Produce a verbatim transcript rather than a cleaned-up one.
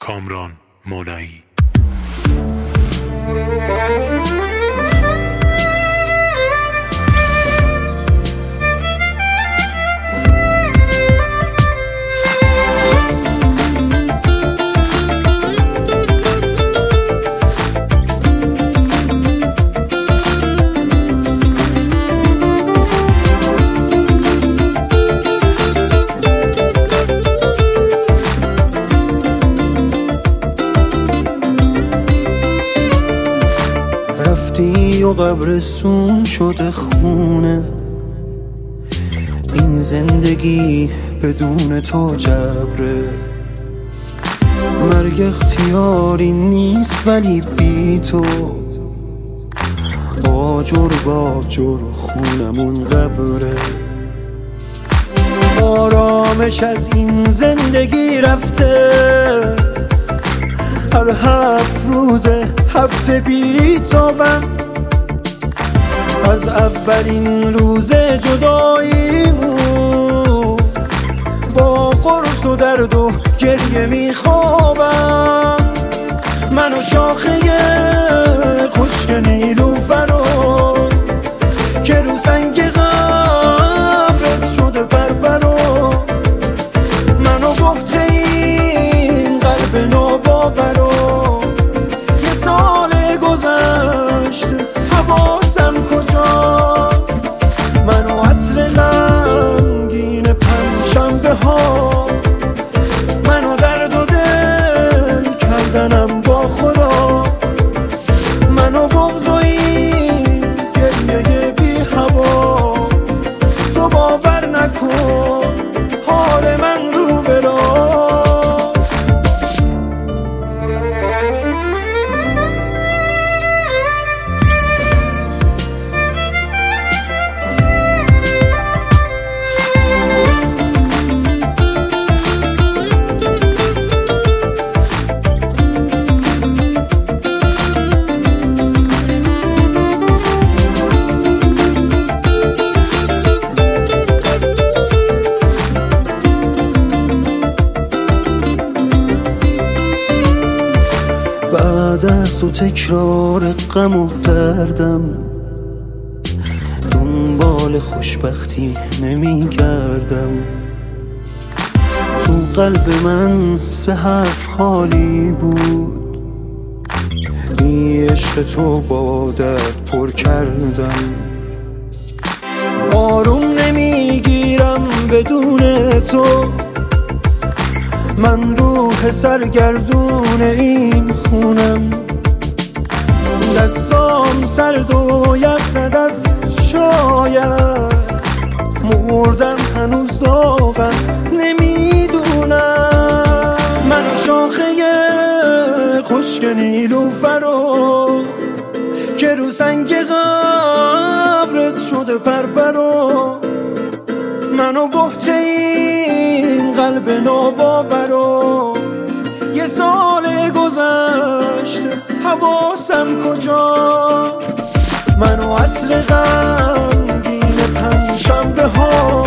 کامران مولایی. رفتی و قبرستون شده خونه، این زندگی بدون تو جبره. مرگ اختیاری نیست ولی بی تو آجر باجر خونمون قبره. آرامش از این زندگی رفته، هر هفت روزه هفته بی تابم. از اولین روز جداییمون با قرص و درد و گریه میخوابم. من و شاخه خشک نیلوفر رو که رو سنگ قبرت شده بربر رو، من و بحت این قلب ناباور رو. یه سال گذشته حواسم کجاست، من و عصر غمگین پنجشنبه ها، من و درد و دل کردنم با خدا، من و بغض و این گریه بی هوا. تو باور نکن حال من رو به راست. بعد از تو تکرار غم و دردم دنبال خوشبختی نمی گردم. تو قلب من سه حرف خالی بود، این عشق تو با درد پر کردم. آروم نمیگیرم بدون تو، من روح سرگردون این خونم. دستام سرد و یخ زد از شاید، مردم هنوز داغم نمیدونم. من و شاخه خشک نیلوفر رو که رو سنگ قبرت شده پرپر رو، من و بحت این قلب ناباور رو. یه سال گذشته حواسم کجاست، من و عصر غمگین پنجشنبه ها،